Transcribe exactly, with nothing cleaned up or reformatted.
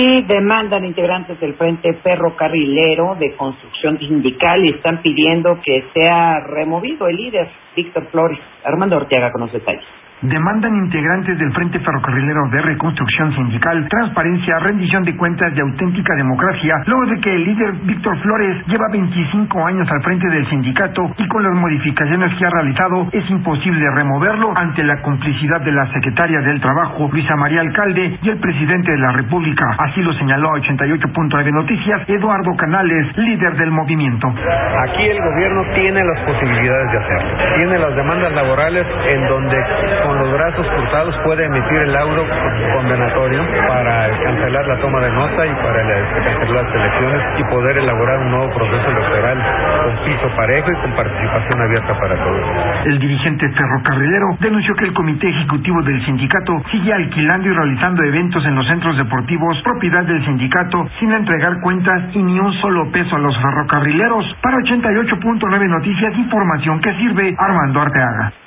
Y demandan integrantes del Frente Ferrocarrilero de Construcción Sindical y están pidiendo que sea removido el líder, Víctor Flores. Armando Ortega con los detalles. Demandan integrantes del Frente Ferrocarrilero de Reconstrucción Sindical transparencia, rendición de cuentas y auténtica democracia, luego de que el líder Víctor Flores lleva veinticinco años al frente del sindicato y con las modificaciones que ha realizado es imposible removerlo ante la complicidad de la secretaria del Trabajo, Luisa María Alcalde, y el presidente de la República. Así lo señaló a ochenta y ocho punto nueve Noticias Eduardo Canales, líder del movimiento. Aquí el gobierno tiene las posibilidades de hacerlo. Tiene las demandas laborales en donde con los brazos cruzados puede emitir el laudo condenatorio para cancelar la toma de nota y para cancelar las elecciones y poder elaborar un nuevo proceso electoral con piso parejo y con participación abierta para todos. El dirigente ferrocarrilero denunció que el comité ejecutivo del sindicato sigue alquilando y realizando eventos en los centros deportivos propiedad del sindicato sin entregar cuentas y ni un solo peso a los ferrocarrileros. Para ochenta y ocho punto nueve Noticias, información que sirve. Armando Arteaga.